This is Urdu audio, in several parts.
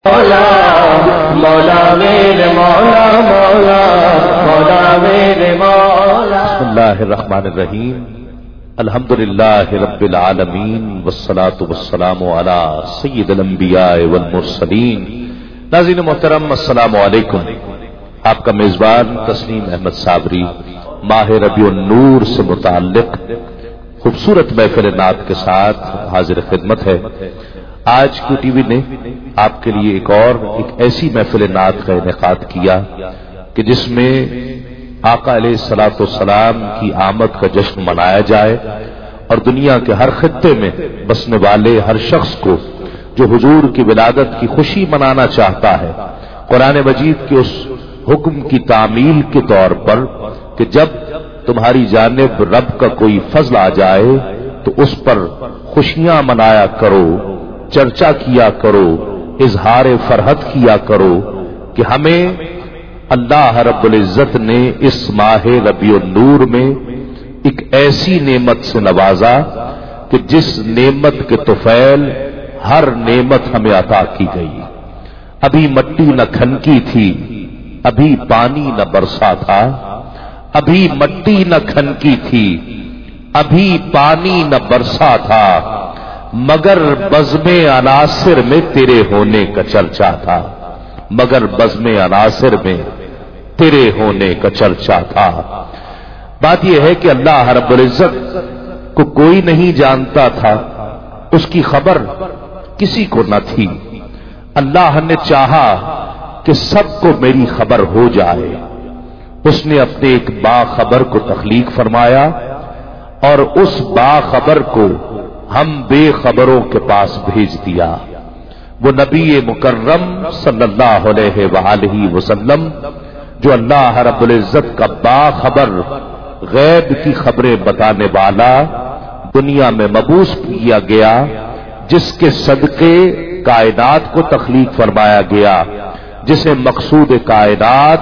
مولا مولا میرے مولا مولا مولا میرے مولا. بسم اللہ الرحمن الرحیم. الحمدللہ رب العالمین والصلاة والسلام علی سید الانبیاء والمرسلین. ناظرین محترم السلام علیکم. آپ کا میزبان تسنیم احمد صابری ماہ ربیع النور سے متعلق خوبصورت محفل نعت کے ساتھ حاضر خدمت ہے. آج کی ٹی وی نے آپ کے لیے ایک ایسی محفل نعت کا انعقاد کیا کہ جس میں آقا علیہ الصلوۃ والسلام کی آمد کا جشن منایا جائے اور دنیا کے ہر خطے میں بسنے والے ہر شخص کو جو حضور کی ولادت کی خوشی منانا چاہتا ہے قرآن مجید کے اس حکم کی تعمیل کے طور پر کہ جب تمہاری جانب رب کا کوئی فضل آ جائے تو اس پر خوشیاں منایا کرو، چرچا کیا کرو، اظہار فرحت کیا کرو کہ ہمیں اللہ رب العزت نے اس ماہ ربیع النور میں ایک ایسی نعمت سے نوازا کہ جس نعمت کے طفیل ہر نعمت ہمیں عطا کی گئی. ابھی مٹی نہ کھنکی تھی، ابھی پانی نہ برسا تھا، ابھی مٹی نہ کھنکی تھی، ابھی پانی نہ برسا تھا، مگر بزم عناصر میں تیرے ہونے کا چرچا تھا، مگر بزم عناصر میں تیرے ہونے کا چرچا تھا. بات یہ ہے کہ اللہ رب العزت کو کوئی نہیں جانتا تھا، اس کی خبر کسی کو نہ تھی. اللہ نے چاہا کہ سب کو میری خبر ہو جائے. اس نے اپنے ایک باخبر کو تخلیق فرمایا اور اس باخبر کو ہم بے خبروں کے پاس بھیج دیا. وہ نبی مکرم صلی اللہ علیہ وآلہ وسلم جو اللہ رب العزت کا باخبر غیب کی خبریں بتانے والا دنیا میں مبعوث کیا گیا، جس کے صدقے کائنات کو تخلیق فرمایا گیا، جسے مقصود کائنات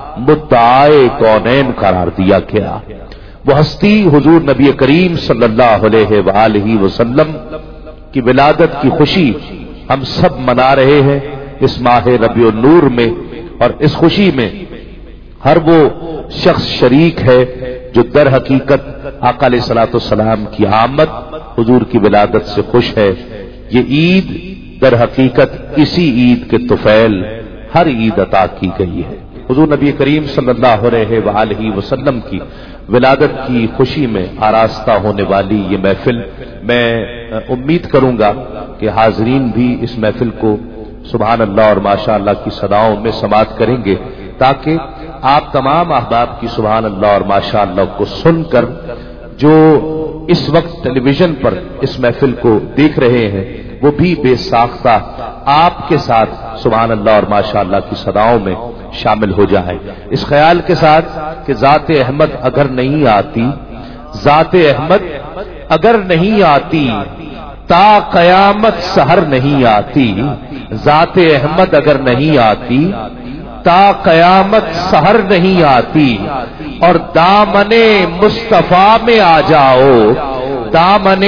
مدعائے کونین قرار دیا گیا. وہ ہستی حضور نبی کریم صلی اللہ علیہ وآلہ وسلم کی ولادت کی خوشی ہم سب منا رہے ہیں اس ماہ ربیع النور میں. اور اس خوشی میں ہر وہ شخص شریک ہے جو در حقیقت آقا علیہ الصلوۃ والسلام کی آمد حضور کی ولادت سے خوش ہے. یہ عید در حقیقت اسی عید کے طفیل ہر عید عطا کی گئی ہے. حضور نبی کریم صلی اللہ علیہ وآلہ وسلم کی ولادت کی خوشی میں آراستہ ہونے والی یہ محفل، میں امید کروں گا کہ حاضرین بھی اس محفل کو سبحان اللہ اور ماشاء اللہ کی صداؤں میں سماعت کریں گے، تاکہ آپ تمام احباب کی سبحان اللہ اور ماشاء اللہ کو سن کر جو اس وقت ٹیلی ویژن پر اس محفل کو دیکھ رہے ہیں وہ بھی بے ساختہ آپ کے ساتھ سبحان اللہ اور ماشاء اللہ کی صداؤں میں شامل ہو جائے. اس خیال کے ساتھ کہ ذات احمد اگر نہیں آتی، ذات احمد اگر نہیں آتی تا قیامت سحر نہیں آتی، ذات احمد اگر نہیں آتی تا قیامت سحر نہیں آتی. اور دامن مصطفیٰ میں آ جاؤ، دامن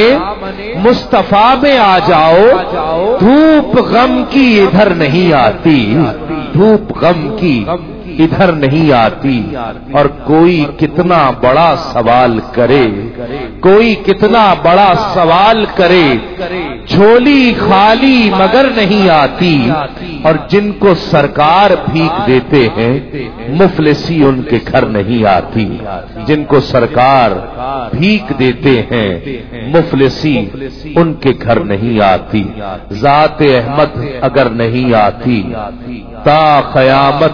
مصطفیٰ میں آ جاؤ، دھوپ غم کی ادھر نہیں آتی، دھوپ غم کی ادھر نہیں آتی. اور کوئی کتنا بڑا سوال کرے، کوئی کتنا بڑا سوال کرے، جھولی خالی مگر نہیں آتی. اور جن کو سرکار بھیک دیتے ہیں مفلسی ان کے گھر نہیں آتی، جن کو سرکار بھیک دیتے ہیں مفلسی ان کے گھر نہیں آتی. ذات احمد اگر نہیں آتی تا قیامت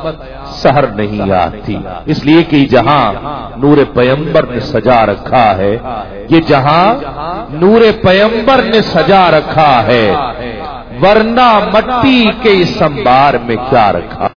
سحر نہیں آتی. اس لیے کہ جہاں نور پیمبر نے سجا رکھا ہے، یہ جہاں نور پیمبر نے سجا رکھا ہے، ورنہ مٹی کے اس انبار میں کیا رکھا.